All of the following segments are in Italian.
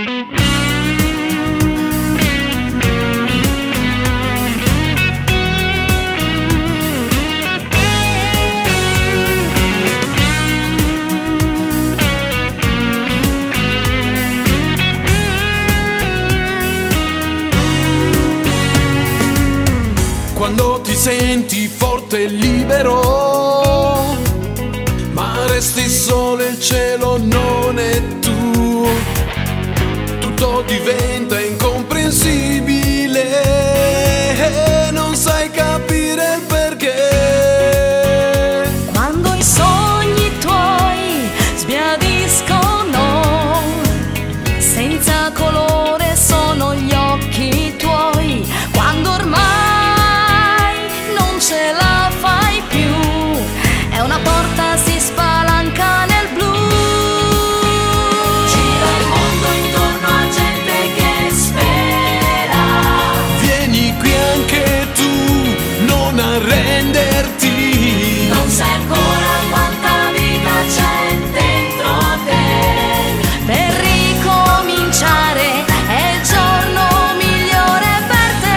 Quando ti senti forte e libero, ma resti solo, il cielo non è tuo, tutto diventa incomprensibile, non sai capire il perché. Quando i sogni tuoi sbiadiscono, senza colore sono gli occhi tuoi, quando ormai ce la fai più, è una porta, si spalanca nel blu. Gira il mondo intorno a gente che spera. Vieni qui anche tu, non arrenderti. Non sai ancora quanta vita c'è dentro te. Per ricominciare è il giorno migliore per te.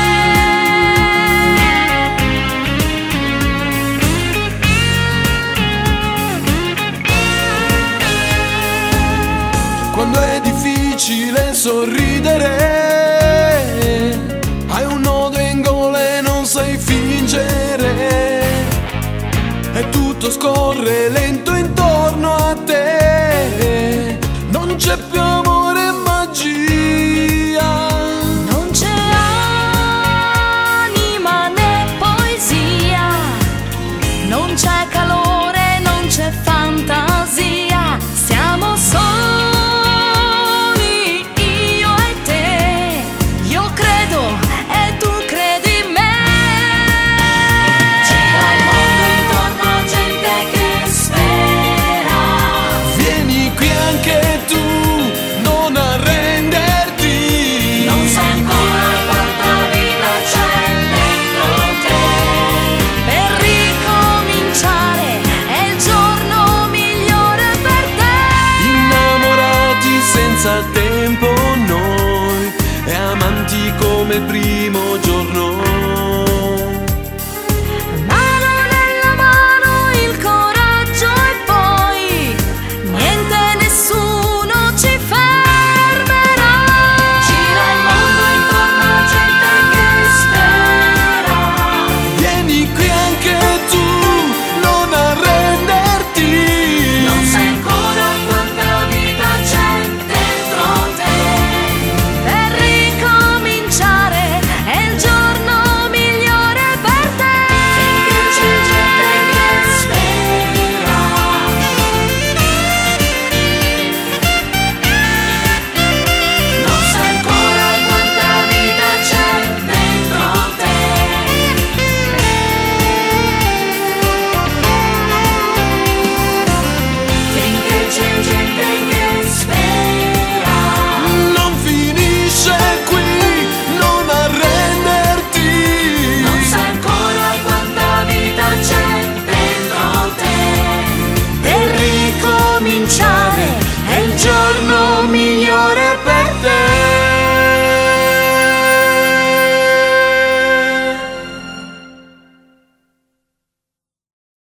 Quando è difficile sorridere, hai un nodo in gola e non sai fingere, e tutto scorre lento intorno a te, non c'è più amore.